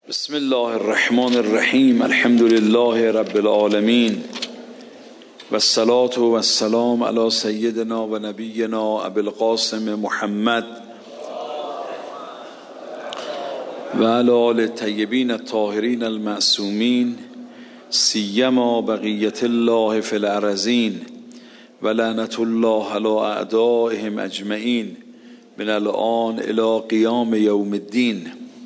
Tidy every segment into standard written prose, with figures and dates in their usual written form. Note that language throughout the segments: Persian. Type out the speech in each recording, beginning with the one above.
بسم الله الرحمن الرحیم. الحمد لله رب العالمین و الصلاة و السلام علی سیدنا و نبینا ابی القاسم محمد و علی آل الطیبین الطاهرین المعصومین سیما بقیة الله فی الارضین و لعنة الله علی اعدائهم اجمعین من الآن الی قیام یوم الدین.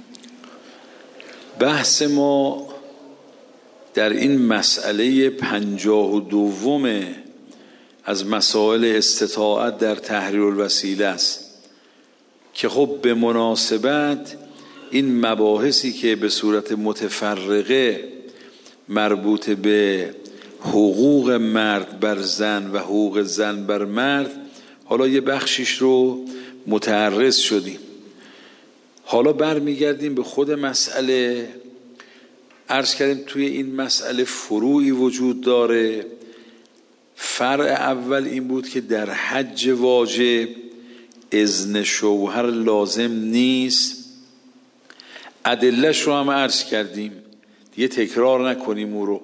بحث ما در این مسئله 52 از مسائل استطاعت در تحریر الوسیله است که خب به مناسبت این مباحثی که به صورت متفرقه مربوط به حقوق مرد بر زن و حقوق زن بر مرد، حالا یه بخشیش رو متعرض شدیم. حالا برمیگردیم به خود مسئله. عرض کردیم توی این مسئله فروعی وجود داره. فرع اول این بود که در حج واجب اذن شوهر لازم نیست. ادله‌اش رو هم عرض کردیم، دیگه تکرار نکنیم او رو.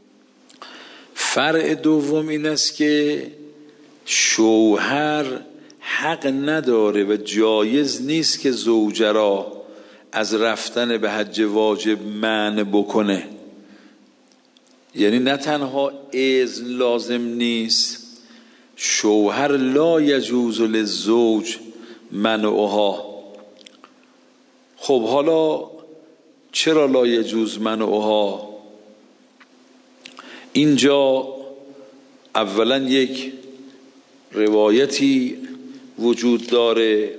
فرع دوم این است که شوهر حق نداره و جایز نیست که زوجه را از رفتن به حج واجب منع بکنه. یعنی نه تنها اذن لازم نیست، شوهر لا یجوز للزوج منعها. خب حالا چرا لا یجوز منعها؟ اینجا اولا یک روایتی وجود داره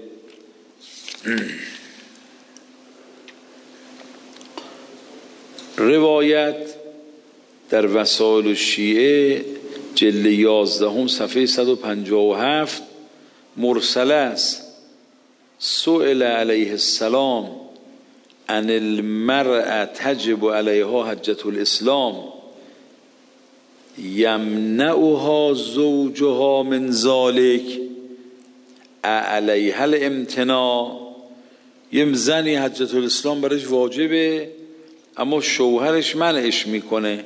روایت در وسائل الشیعه جلد 11 صفحه 157 مرسل است. سئل علیه السلام عن المرأة تجب علیها حجة الاسلام یمنعها زوجها من ذلك علیها الامتناع. یه زنی حجة الاسلام برش واجبه اما شوهرش منعش میکنه.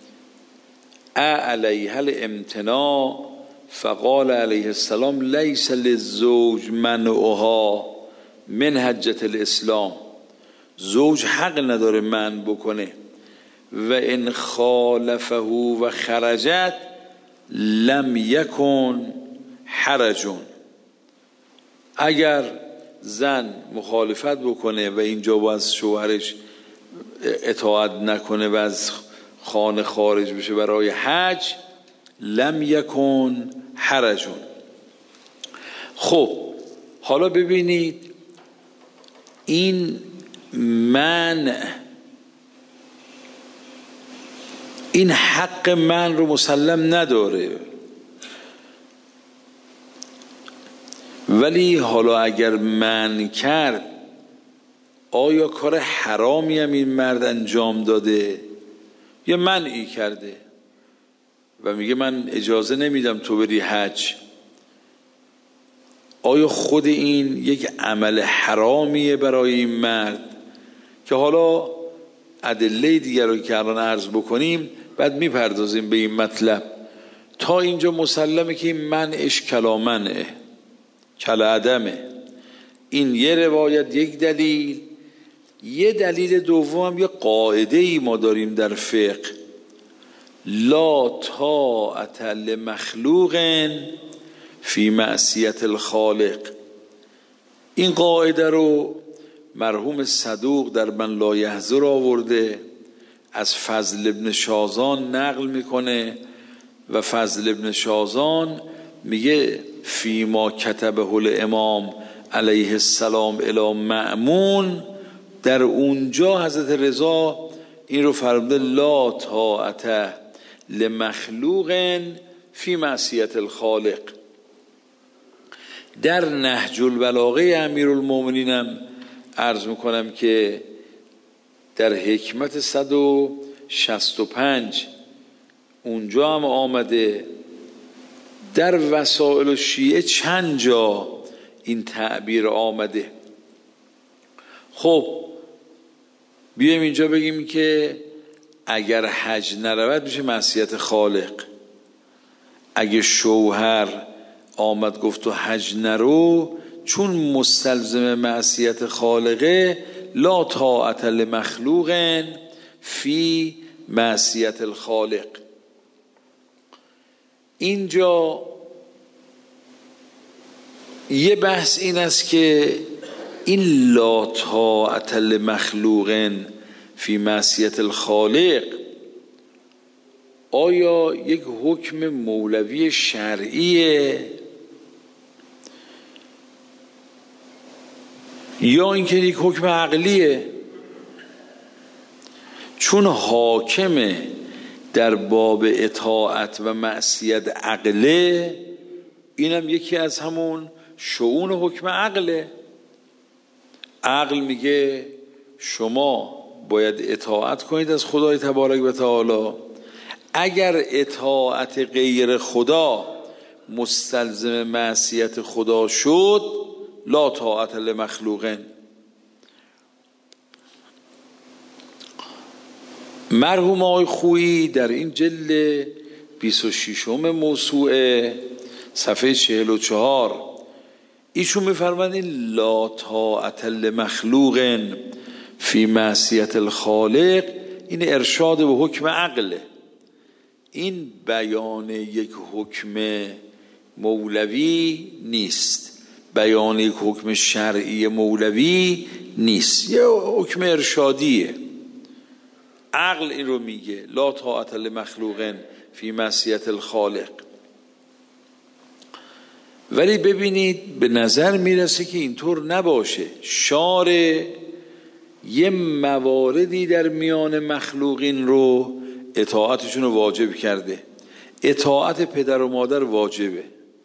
علیها الامتناع فقال علیه السلام لیس للزوج منعها من حجة الاسلام. زوج حق نداره منع بکنه. و ان خالفه و خرجت لم یکن حرج. اگر زن مخالفت بکنه و اینجا با از شوهرش اطاعت نکنه و از خانه خارج بشه برای حج، لم یکن حرج. خب حالا ببینید این منع، این حق من رو مسلم نداره. ولی حالا اگر منع کرد، آیا کار حرامی هم این مرد انجام داده یا منعی کرده و میگه من اجازه نمیدم تو بری حج؟ آیا خود این یک عمل حرامیه برای این مرد؟ که حالا ادله دیگر رو که الان عرض بکنیم بعد میپردازیم به این مطلب. تا اینجا مسلمه که این منعش کلا منعه، کلا عدمه. این یه روایت، یک دلیل. یه دلیل دوم هم یه قاعده ای ما داریم در فقه: لا طاعة لمخلوق فی معصیت الخالق. این قاعده رو مرحوم صدوق در من لا یحضر آورده، از فضل ابن شازان نقل میکنه و فضل ابن شازان میگه فی ما کتبه الامام علیه السلام الی مأمون، در اونجا حضرت رضا این رو فرموده: لا طاعة لمخلوق فی معصیت الخالق. در نهج البلاغه امیرالمومنینم عرض میکنم که در حکمت 165 اونجا هم آمده. در وسائل الشیعه چند جا این تعبیر آمده. خب بیایم اینجا بگیم که اگر حج نرود میشه معصیت خالق. اگه شوهر آمد گفت تو حج نرو، چون مستلزم معصیت خالقه، لا طاعت لمخلوق فی معصیت الخالق. اینجا یه بحث این است که این لا طاعت لمخلوق فی معصیت الخالق آیا یک حکم مولوی شرعیه یا اینکه یک حکم عقلیه؟ چون حاکم در باب اطاعت و معصیت عقله، اینم یکی از همون شؤون حکم عقله. عقل میگه شما باید اطاعت کنید از خدای تبارک و تعالی. اگر اطاعت غیر خدا مستلزم معصیت خدا شد، لا طاعت لمخلوق. مرحوم آقای خویی در این جلد 26 موسوعه صفحه 44 ایشون میفرماند این لا طاعت لمخلوق فی معصیت الخالق، این ارشاد به حکم عقله. این بیان یک حکم مولوی نیست، بیان یک حکم شرعی مولوی نیست، یه حکم ارشادیه. عقل این رو میگه لا طاعت لمخلوق فی معصیت الخالق. ولی ببینید به نظر میرسه که اینطور نباشه. شارع یه مواردی در میان مخلوقین رو اطاعتشون رو واجب کرده. اطاعت پدر و مادر واجبه.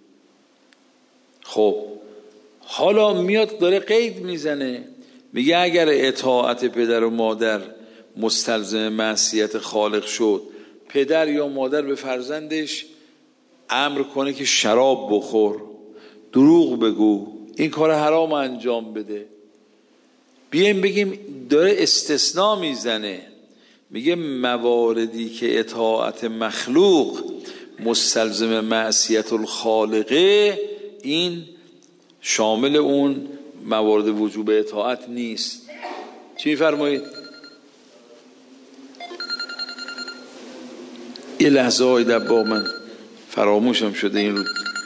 خب حالا میاد داره قید میزنه، میگه اگر اطاعت پدر و مادر مستلزم معصیت خالق شد، پدر یا مادر به فرزندش امر کنه که شراب بخور، دروغ بگو، این کار حرام انجام بده، بیایم بگیم داره استثناء میزنه، میگه مواردی که اطاعت مخلوق مستلزم معصیت الخالقه، این شامل اون موارد وجوب اطاعت نیست. چی میفرمایید؟ یه لحظه های دبا من فراموشم شده این رو.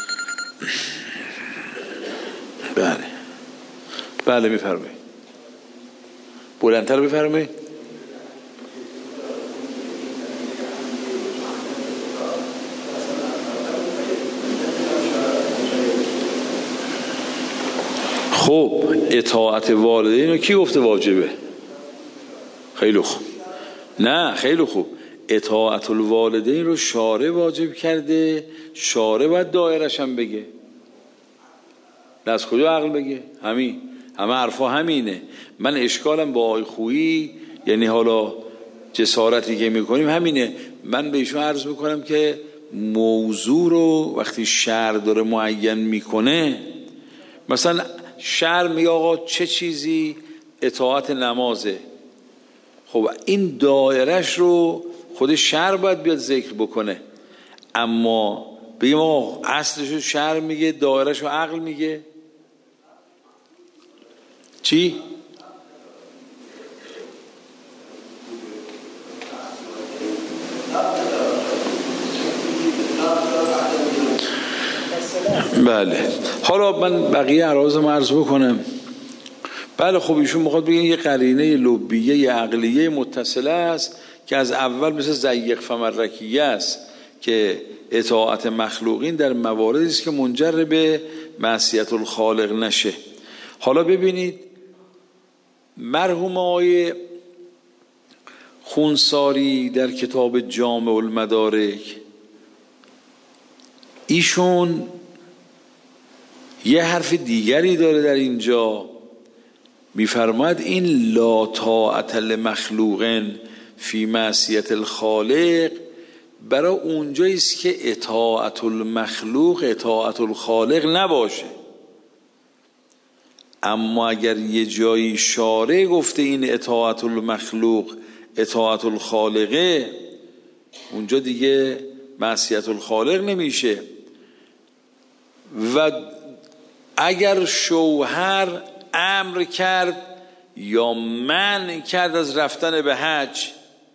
بله میفرمایید، بلندتر بفرمایید. خب اطاعت والدین رو کی گفته واجبه؟ خیلی خوب. نه خیلی خوب، اطاعت الوالدین رو شارع واجب کرده، شارع باید دایرش هم بگه. از کجا عقل بگه؟ همین، همه حرفا همینه. من اشکالم با آقای خویی، یعنی حالا جسارتی که میکنیم همینه. من به ایشون عرض میکنم که موضوع رو وقتی شرع داره معین میکنه، مثلا شرع میگه آقا چه چیزی اطاعت نمازه، خب این دایرش رو خود شرع باید بیاد ذکر بکنه. اما بگیم آقا اصلش رو شرع میگه، دایرش رو عقل میگه. چی؟ بله حالا من بقیه عرضم عرض بکنم. بله خب ایشون میخواد بگه یه قرینه لبیه یه عقلیه متصله است که از اول مثل زیق فمرکیه است که اطاعت مخلوقین در مواردی است که منجر به معصیت الخالق نشه. حالا ببینید مرحوم آقای خونساری در کتاب جامع المدارک ایشون یه حرف دیگری داره در اینجا، میفرماید این لا طاعت لمخلوق فی معصیت الخالق برای اونجایی است که اطاعت المخلوق اطاعت الخالق نباشه. اما اگر یه جایی شارع گفته این اطاعت المخلوق اطاعت الخالقه، اونجا دیگه معصیت الخالق نمیشه. و اگر شوهر امر کرد یا منع کرد از رفتن به حج،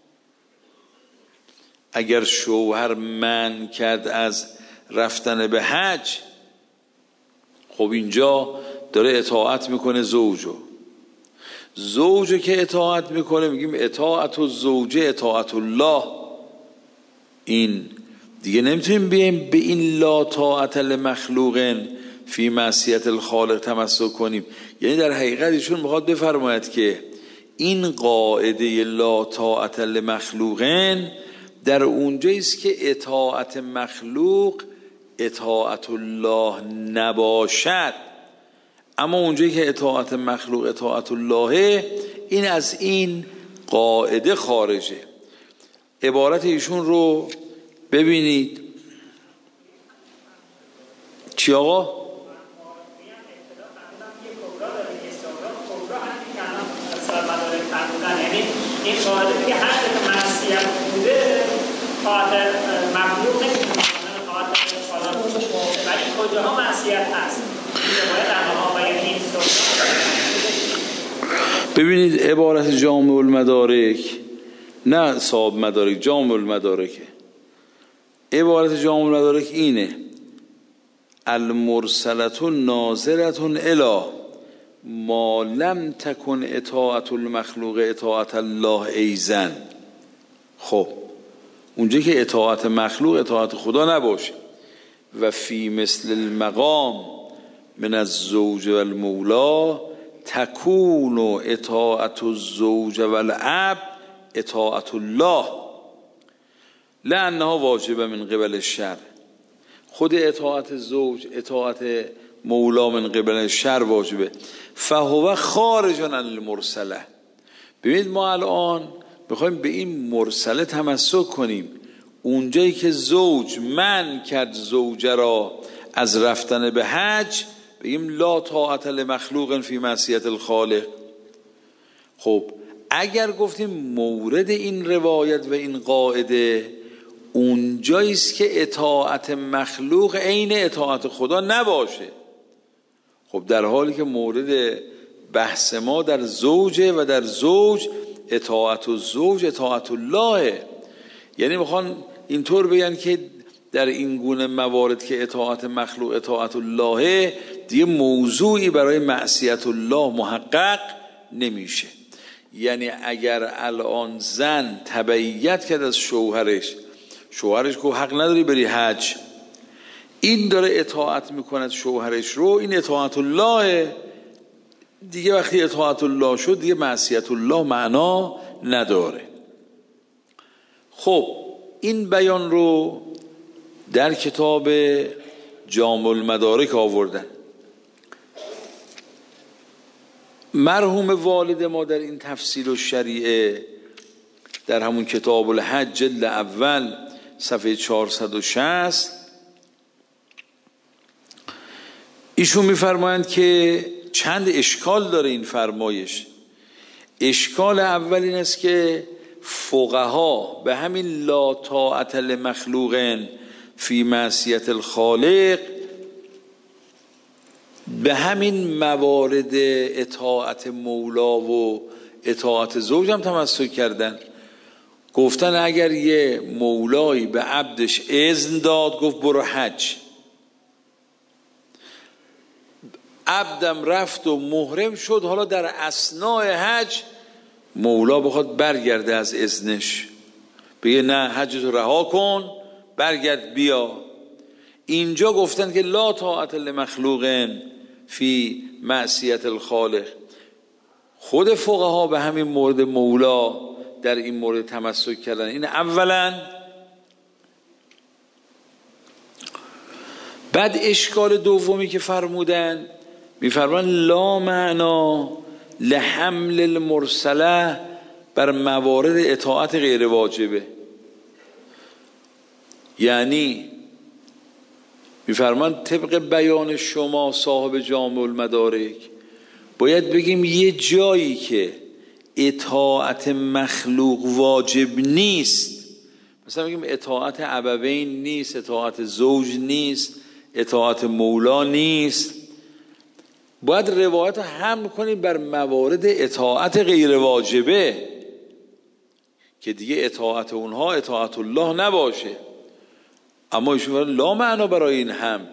اگر شوهر منع کرد از رفتن به حج، خب اینجا داره اطاعت میکنه زوجو که اطاعت میکنه میگیم اطاعت الزوجه اطاعت الله. این دیگه نمیتونیم بیایم به این لا طاعت لمخلوق فی معصیت الخالق تمسک کنیم. یعنی در حقیقت ایشون میخواد بفرماید که این قاعده لا طاعت لمخلوق در اونجاییست که اطاعت مخلوق اطاعت الله نباشد، اما اونجایی که اطاعت مخلوق اطاعت الله، این از این قاعده خارجه. عبارت ایشون رو ببینید. چی آقا؟ این قاعده که هر که معصیت بوده خاطر مخلوق نمیتونه خاطر خدا باشه، ولی کجاها معصیت هست باید انها باید این ببینید عبارت جامع المدارک، نه صاحب مدارک، جامع المدارک، عبارت جامع المدارک اینه: المرسلة ناظرة الی ما لم تکن اطاعت المخلوق اطاعت الله ایزن. خب اونجا که اطاعت مخلوق اطاعت خدا نباشه. و فی مثل المقام من الزوج و المولا تکون اطاعت الزوج و العبد اطاعت الله لانها واجبه من قبل الشرع. خود اطاعت زوج اطاعت مولا من قبل الشرع واجبه. فهو خارج عن المرسله. ببینید ما الان میخوایم به این مرسله تمسک کنیم. اونجایی که زوج من کرد زوجه را از رفتن به حج، بگیم لا طاعت لمخلوق فی معصیت الخالق. خب اگر گفتیم مورد این روایت و این قاعده اونجاییست که اطاعت مخلوق عین اطاعت خدا نباشه، خب در حالی که مورد بحث ما در زوجه و در زوج اطاعت الزوج اطاعت الله. یعنی میخوان اینطور بگن که در این گونه موارد که اطاعت مخلوق اطاعت الله دیگه موضوعی برای معصیت الله محقق نمیشه. یعنی اگر الان زن تبعیت کرد از شوهرش گفت حق نداری بری حج، این داره اطاعت میکند شوهرش رو، این اطاعت الله دیگه. وقتی اطاعت الله شد دیگه معصیت الله معنا نداره. خب این بیان رو در کتاب جامع المدارک آوردن. مرحوم والد ما در این تفصیل الشریعه در همون کتاب الحج جلد اول صفحه 460 ایشون میفرمایند که چند اشکال داره این فرمایش. اشکال اول این است که فقها به همین لا طاعت لمخلوق فی معصیت الخالق به همین موارد اطاعت مولا و اطاعت زوج هم تمسک کردن. گفتن اگر یه مولایی به عبدش اذن داد گفت برو حج، عبدم رفت و محرم شد، حالا در اثناء حج مولا بخواد برگرده از اذنش، بگه نه حجتو رها کن برگرد بیا، اینجا گفتن که لا طاعت لمخلوق فی معصیت الخالق. خود فقها به همین مورد مولا در این مورد تمسک کردن. این اولا. بعد اشکال دومی که فرمودن، میفرمان لا معنا لحمل المرسله بر موارد اطاعت غیر واجبه. یعنی میفرمان طبق بیان شما صاحب جامع المدارک باید بگیم یه جایی که اطاعت مخلوق واجب نیست، مثلا بگیم اطاعت ابوین نیست، اطاعت زوج نیست، اطاعت مولا نیست، باید روایت رو حمل کنیم بر موارد اطاعت غیر واجبه که دیگه اطاعت اونها اطاعت الله نباشه. اما ایشون لا معنا برای این حمل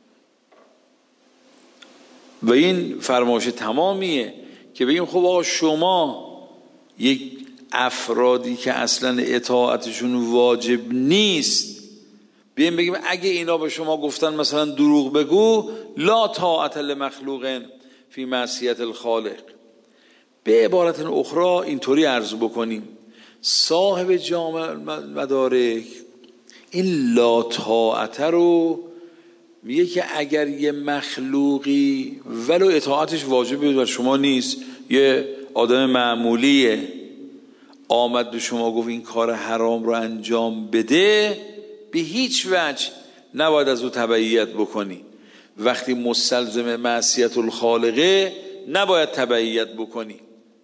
و این فرمایش تمامیه که بگیم خب آقا شما یک افرادی که اصلا اطاعتشون واجب نیست، بیایم بگیم اگه اینا به شما گفتن مثلا دروغ بگو، لا طاعت لمخلوق فی معصیت الخالق. به عبارت اخرى اینطوری عرض بکنیم صاحب جامع مدارک این لا طاعت رو میگه که اگر یه مخلوقی ولو اطاعتش واجبه و شما نیست، یه آدم معمولیه، آمد به شما گفت این کار حرام رو انجام بده، به هیچ وجه نباید از او تبعیت بکنی. وقتی مستلزم معصیت الخالقه نباید تبعیت بکنی.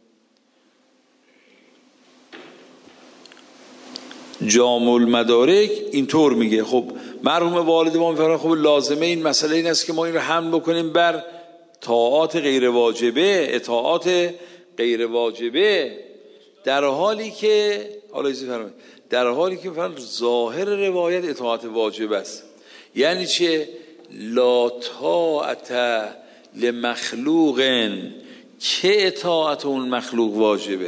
جامع المدارک اینطور میگه. خب مرحوم والد ما میفرمایند خب لازمه این مسئله این است که ما این رو حمل بکنیم بر طاعات غیر واجبه، اطاعات غیر واجبه، در حالی که در حالی که ظاهر روایت اطاعت واجب است. یعنی چه؟ لا طاعت لمخلوق، که اطاعت اون مخلوق واجبه.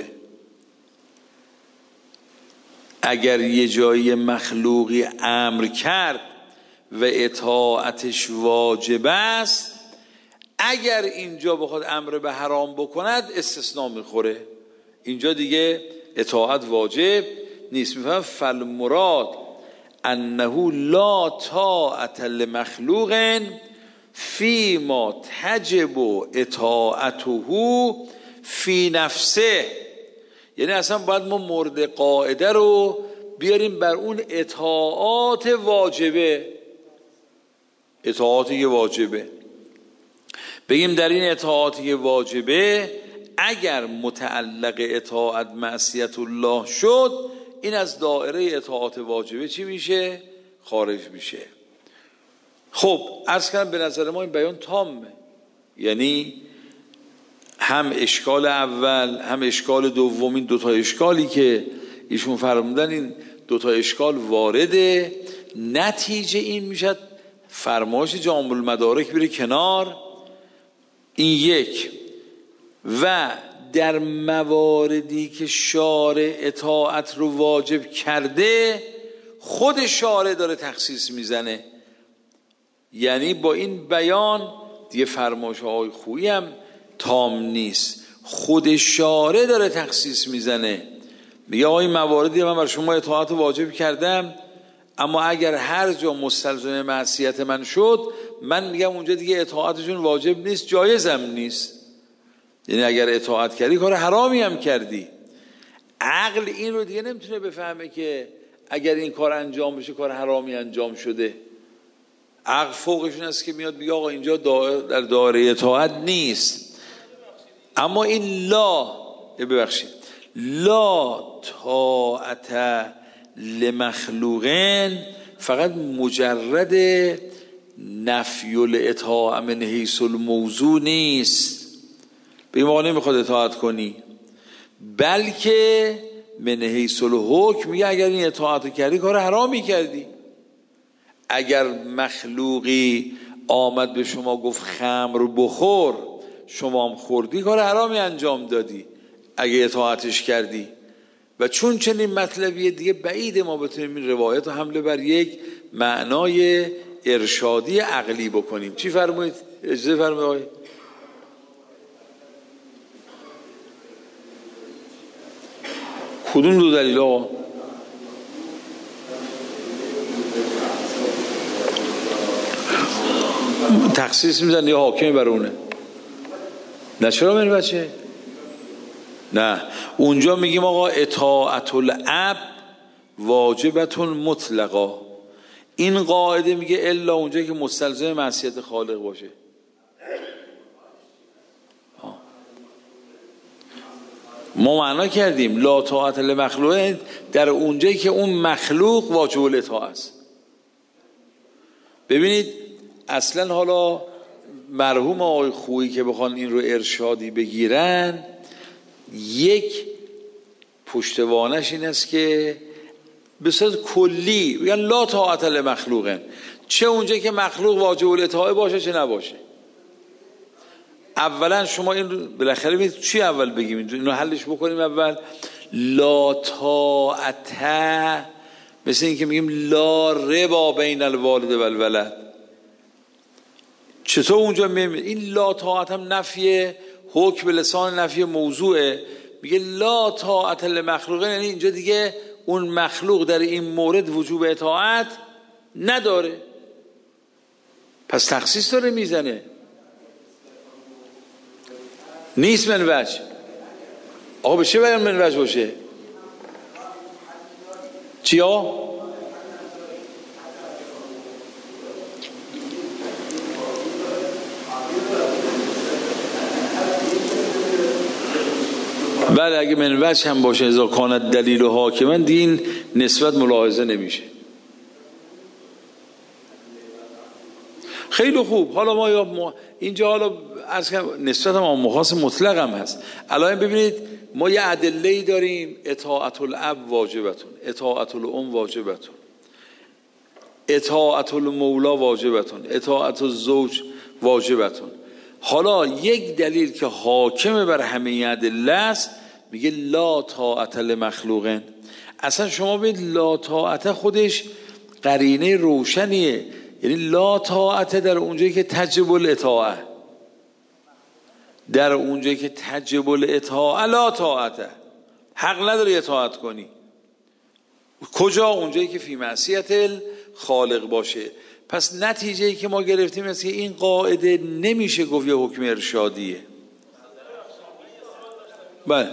اگر یه جایی مخلوقی امر کرد و اطاعتش واجب است، اگر اینجا بخواد امر به حرام بکند استثناء میخوره، اینجا دیگه اطاعت واجب نیست. میفهم فالمراد انه لا طاعت لمخلوق فی ما تجب اطاعته فی نفسه. یعنی اصلا باید ما مورد قاعده رو بیاریم بر اون اطاعات واجبه، اطاعاتی که واجبه، بگیم در این اطاعاتی که واجبه اگر متعلق اطاعت معصیت الله شد، این از دایره اطاعات واجبه چی میشه؟ خارج میشه. خب عرض کردم به نظر ما این بیان تامه، یعنی هم اشکال اول هم اشکال دوم، این دوتا اشکالی که ایشون فرمودن این دوتا اشکال وارده. نتیجه این میشد فرمایش جامع المدارک بره کنار، این یک، و در مواردی که شارع اطاعت رو واجب کرده خود شارع داره تخصیص میزنه. یعنی با این بیان دیگه فرمایش های خویی هم تام نیست، خود شارع داره تخصیص میزنه، میگه آقا این مواردی من بر شما اطاعت واجب کردم، اما اگر هر جا مستلزم معصیت من شد، من میگم اونجا دیگه اطاعتشون واجب نیست، جایزم نیست. یعنی اگر اطاعت کردی کار حرامی هم کردی. عقل این رو دیگه نمیتونه بفهمه که اگر این کار انجام بشه کار حرامی انجام شده. عقل فوقشون است که میاد بگه آقا اینجا در دایره اطاعت نیست. اما این لا طاعت لمخلوقین فقط مجرد نفی الاطاعه من حیث الموضوع نیست، به این معنی نمیخواد اطاعت کنی، بلکه من حیث الحکم میگه اگر این اطاعت کردی کار حرامی کردی. اگر مخلوقی آمد به شما گفت خمر بخور، شما هم خوردی، کار حرامی انجام دادی اگه اطاعتش کردی. و چون چنین مطلبیه دیگه بعید ما بتونیم این روایت رو حمله بر یک معنای ارشادی عقلی بکنیم. چی فرمایید؟ اجازه فرمایید. کدوم دو دلیل آقا؟ تخصیص میزن یا حاکمی برونه؟ نه چرا من بچه؟ نه، اونجا میگیم آقا اطاعت العبد واجبتون مطلقا. این قاعده میگه الا اونجا که مستلزم معصیت خالق باشه. ما معنا کردیم لا طاعت لمخلوق در اونجایی که اون مخلوق واجب الاطاعه است. ببینید اصلا حالا مرحوم آقای خویی که بخوان این رو ارشادی بگیرن، یک پشتوانش این است که به صورت کلی بگن لا طاعت لمخلوق، چه اونجایی که مخلوق واجب الاطاعه باشه چه نباشه. اولا شما این بالاخره میگید چی اول بگیم، اینو حلش بکنیم. اول لا طاعت، مثل این که میگیم لا ربا بین الوالد و الولد. چطور اونجا میگیم این لا طاعت هم نفی حکم به لسان نفی موضوعه، میگه لا طاعت لمخلوق، یعنی اینجا دیگه اون مخلوق در این مورد وجوب اطاعت نداره، پس تخصیص داره میزنه. نیست من وجه. آقا به چه بیان من وجه باشه؟ چیا؟ بله اگه من وجه هم باشه اذا کانت دلیل و حاکمن، دین نسبت ملاحظه نمیشه. خیلی خوب. حالا ما اینجا حالا از نسبت هم مخاص مطلق هم هست. الان ببینید ما یه ادله‌ای داریم، اطاعت الاب واجبتون، اطاعت الام واجبتون، اطاعت المولا واجبتون، اطاعت الزوج واجبتون. حالا یک دلیل که حاکم بر همه ادله است میگه لا طاعت لمخلوق. اصلا شما ببینید لا طاعت خودش قرینه روشنیه، یعنی لا طاعت در اونجایی که تجب الاطاعه، در اونجایی که تجب الاطاعه لا طاعت، حق نداری اطاعت کنی. کجا؟ اونجایی که فی معصیت الخالق باشه. پس نتیجه‌ای که ما گرفتیم است که این قاعده نمیشه گفت یه حکم ارشادیه. بله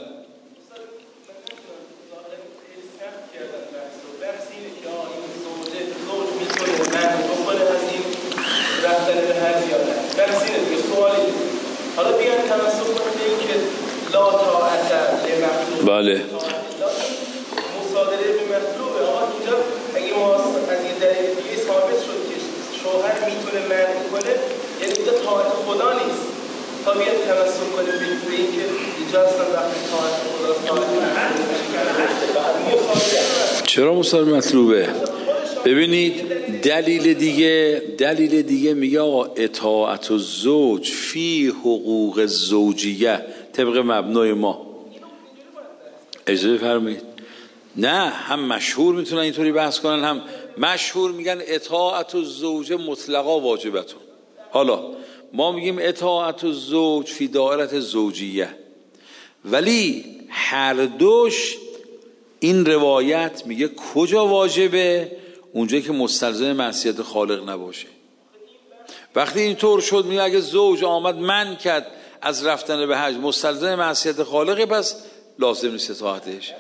حالا بیان تمسک کنیم به این که لا طاعت لمخلوق، بله مصادره به مطلوبه. آقا اینجا اگه ما از یه دلیل دیگه ثابت شد که شوهر میتونه منع کنه، یعنی اینجا طاعت خدا نیست. تا بیان تمسک کنیم به این که اینجا اصلا وقتی طاعت خداست، طاعت مطلوبه. چرا مصادره مطلوبه؟ ببینید دلیل دیگه میگه آقا اطاعت الزوج فی حقوق الزوجیه طبق مبنای ما. اجازه فرمایید. نه، هم مشهور میتونن اینطوری بحث کنن، هم مشهور میگن اطاعت الزوج مطلقا واجبتون. حالا ما میگیم اطاعت الزوج فی دائره الزوجیه، ولی هر دوش این روایت میگه کجا واجبه؟ اونجایی که مستلزم معصیت خالق نباشه. وقتی اینطور شد میگه اگه زوج آمد من کرد از رفتن به حج مستلزم معصیت خالقه، پس لازم نیست اطاعتش.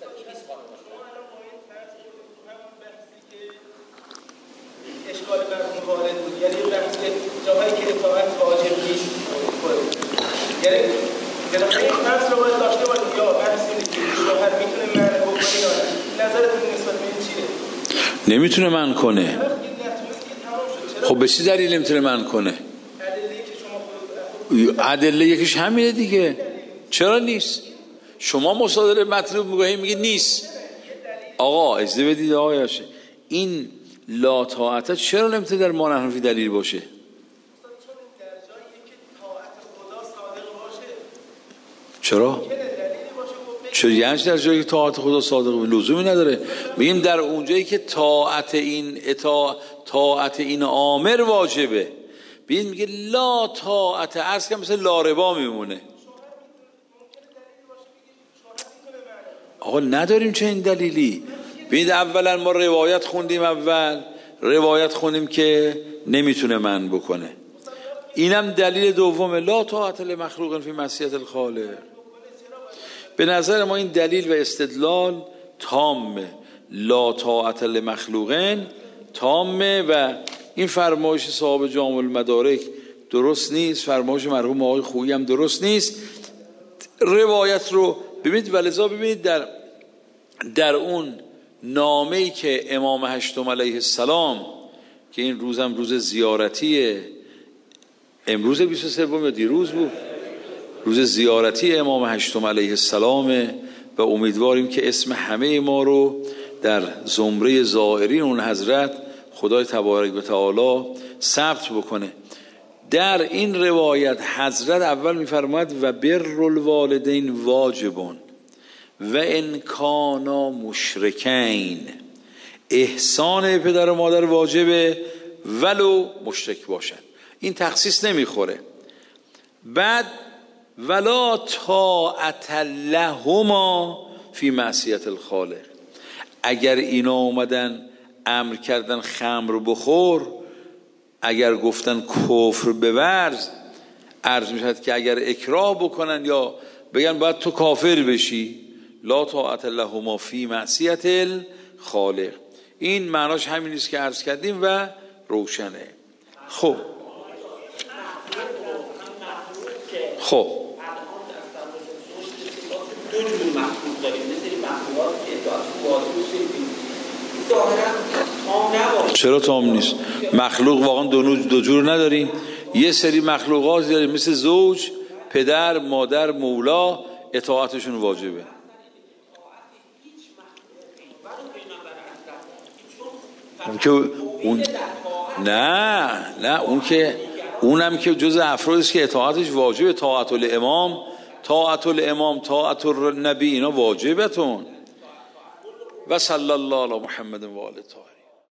اشکال برمون وارد بود، یعنی جاهایی که اطاعت واجب نیست، یعنی بالاخره این فرض رو باید داشته باشیم یا بحث اینه که شوهر میتونه منع بکنه یا نه. نظرتون نسبت به این چیه؟ نمیتونه منع کنه. خب به چه دلیل نمیتونه منع کنه؟ ادله یکیش همینه دیگه. چرا نیست؟ شما مصادره مطلوب میگوهی میگه نیست. آقا اجازه بدید آقای هاشم، این لا طاعت چرا نمیتونه در ما نحنفی دلیل باشه؟ چرا؟ چرا یعنی در جایی که طاعت خدا صادق به لزومی نداره؟ میگیم در اونجایی که طاعت این آمر واجبه. ببین میگه لا طاعت، عرض کنم مثل لا ربا میمونه. آقا نداریم چه این دلیلی. ببین اولا ما روایت خوندیم که نمیتونه منع بکنه. اینم دلیل دومه لا طاعت لمخلوق فی معصیت الخالق. به نظر ما این دلیل و استدلال تامه. لا طاعت لمخلوق تامه و این فرمایش صاحب جامع المدارک درست نیست، فرمایش مرحوم آقای خویی هم درست نیست. روایت رو ببینید ولذا ببینید در اون نامه‌ای که امام هشتم علیه السلام که این روزم روز زیارتیه، امروز 23 یا دیروز بود، روز زیارتی امام هشتم علیه السلامه و امیدواریم که اسم همه ما رو در زمره زائرین اون حضرت خدای تبارک و تعالی ثبت بکنه. در این روایت حضرت اول میفرماید و بر الوالدین واجبون و ان کانا مشرکین، احسان پدر و مادر واجبه ولو مشرک باشن. این تخصیص نمیخوره. بعد ولا طاعت لهما فی معصیت الخالق، اگر اینا اومدن امر کردن خمر بخور، اگر گفتن کفر بورز، عرض میشد که اگر اکراه بکنن یا بگن باید تو کافر بشی، لا طاعت لهما فی معصیت الخالق. این معناش همین است که عرض کردیم و روشنه. خب دو جور مخلوق داریم، مثل مخلوقات که اطاعت واجب شدیم ظاهرا تام نباشه. چرا تام نیست؟ مخلوق واقعا دو جور نداریم. یه سری مخلوقات داریم مثل زوج، پدر، مادر، مولا، اطاعتشون واجبه. که اون نه اون که اونم که جز افرادی است که اطاعتش واجبه. طاعت الامام، طاعت النبی، اینا واجبتون. و صلی الله علی محمد و آله طاهرین.